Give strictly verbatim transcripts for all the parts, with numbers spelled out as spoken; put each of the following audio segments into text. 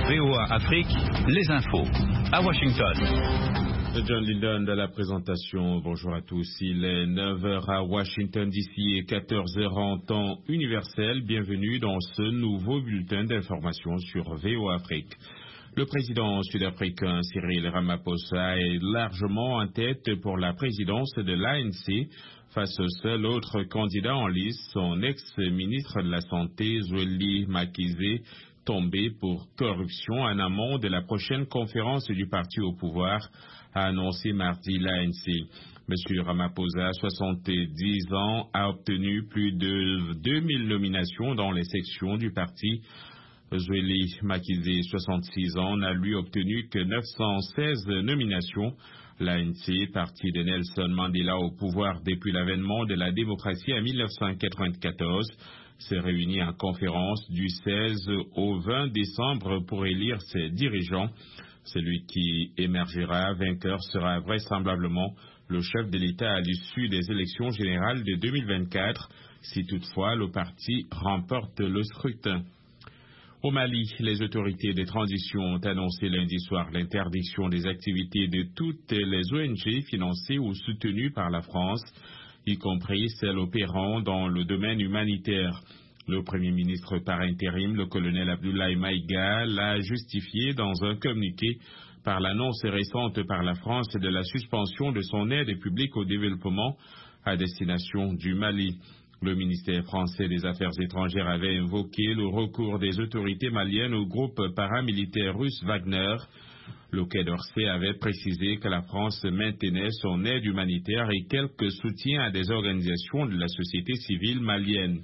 V O A Afrique, les infos. À Washington. John Lydon de la présentation. Bonjour à tous. Il est neuf heures à Washington D C et quatorze heures en temps universel. Bienvenue dans ce nouveau bulletin d'information sur V O A Afrique. Le président sud-africain Cyril Ramaphosa est largement en tête pour la présidence de l'A N C face au seul autre candidat en lice, son ex-ministre de la Santé, Zweli Mkhize, tombé pour corruption en amont de la prochaine conférence du parti au pouvoir, a annoncé mardi l'A N C. M. Ramaphosa, soixante-dix ans, a obtenu plus de deux mille nominations dans les sections du parti. Zweli Mkhize, soixante-six ans, n'a lui obtenu que neuf cent seize nominations. L'A N C, parti de Nelson Mandela au pouvoir depuis l'avènement de la démocratie en mille neuf cent quatre-vingt-quatorze, s'est réuni en conférence du seize au vingt décembre pour élire ses dirigeants. Celui qui émergera vainqueur sera vraisemblablement le chef de l'État à l'issue des élections générales de deux mille vingt-quatre, si toutefois le parti remporte le scrutin. Au Mali, les autorités de transition ont annoncé lundi soir l'interdiction des activités de toutes les O N G financées ou soutenues par la France, y compris celles opérant dans le domaine humanitaire. Le Premier ministre par intérim, le colonel Abdoulaye Maïga, l'a justifié dans un communiqué par l'annonce récente par la France de la suspension de son aide publique au développement à destination du Mali. Le ministère français des Affaires étrangères avait invoqué le recours des autorités maliennes au groupe paramilitaire russe Wagner. Le Quai d'Orsay avait précisé que la France maintenait son aide humanitaire et quelques soutiens à des organisations de la société civile malienne.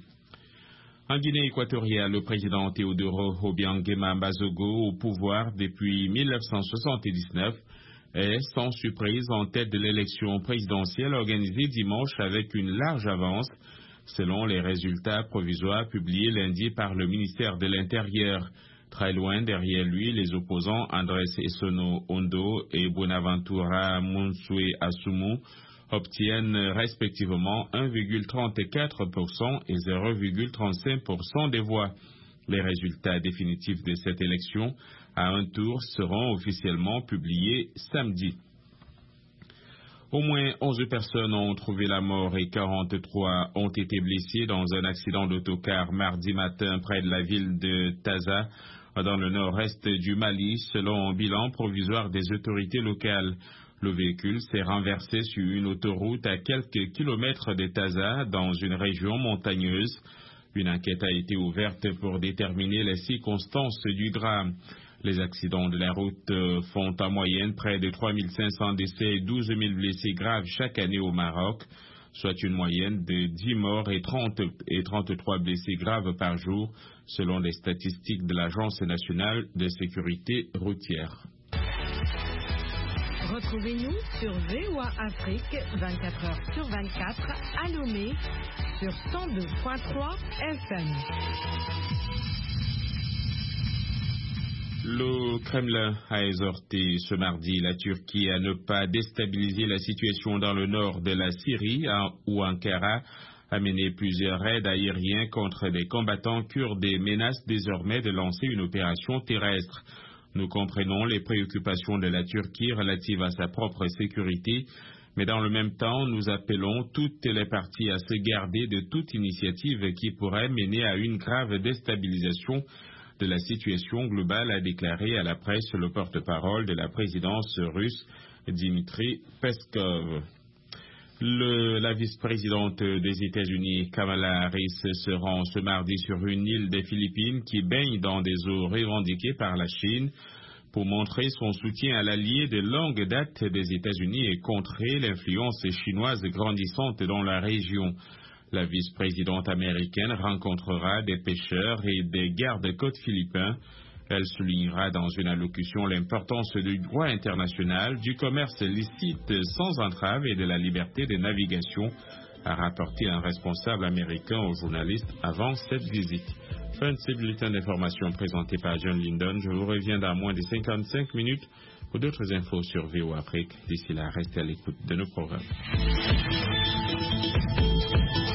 En Guinée équatoriale, le président Teodoro Obiang-Nguema Mbasogo, au pouvoir depuis mille neuf cent soixante-dix-neuf, est sans surprise en tête de l'élection présidentielle organisée dimanche avec une large avance, selon les résultats provisoires publiés lundi par le ministère de l'Intérieur. Très loin derrière lui, les opposants Andrés Essono Ondo et Bonaventura Monsue Asumu obtiennent respectivement un virgule trente-quatre pour cent et zéro virgule trente-cinq pour cent des voix. Les résultats définitifs de cette élection à un tour seront officiellement publiés samedi. Au moins onze personnes ont trouvé la mort et quarante-trois ont été blessées dans un accident d'autocar mardi matin près de la ville de Taza, dans le nord-est du Mali, selon un bilan provisoire des autorités locales. Le véhicule s'est renversé sur une autoroute à quelques kilomètres de Taza, dans une région montagneuse. Une enquête a été ouverte pour déterminer les circonstances du drame. Les accidents de la route font en moyenne près de trois mille cinq cents décès et douze mille blessés graves chaque année au Maroc, soit une moyenne de dix morts et, trente, et trente-trois blessés graves par jour, selon les statistiques de l'Agence nationale de sécurité routière. Retrouvez-nous sur V O A Afrique vingt-quatre heures sur vingt-quatre à Lomé sur cent deux virgule trois F M. Le Kremlin a exhorté ce mardi la Turquie à ne pas déstabiliser la situation dans le nord de la Syrie, où Ankara a mené plusieurs raids aériens contre des combattants kurdes et menace désormais de lancer une opération terrestre. Nous comprenons les préoccupations de la Turquie relatives à sa propre sécurité, mais dans le même temps, nous appelons toutes les parties à se garder de toute initiative qui pourrait mener à une grave déstabilisation de la situation globale, a déclaré à la presse le porte-parole de la présidence russe, Dmitry Peskov. Le, la vice-présidente des États-Unis, Kamala Harris, se rend ce mardi sur une île des Philippines qui baigne dans des eaux revendiquées par la Chine pour montrer son soutien à l'allié de longue date des États-Unis et contrer l'influence chinoise grandissante dans la région. La vice-présidente américaine rencontrera des pêcheurs et des gardes-côtes philippins. Elle soulignera dans une allocution l'importance du droit international, du commerce licite sans entrave et de la liberté de navigation, a rapporté un responsable américain aux journalistes avant cette visite. Fin de ce bulletin d'information présenté par John Lydon. Je vous reviens dans moins de cinquante-cinq minutes pour d'autres infos sur V O A Afrique. D'ici là, restez à l'écoute de nos programmes.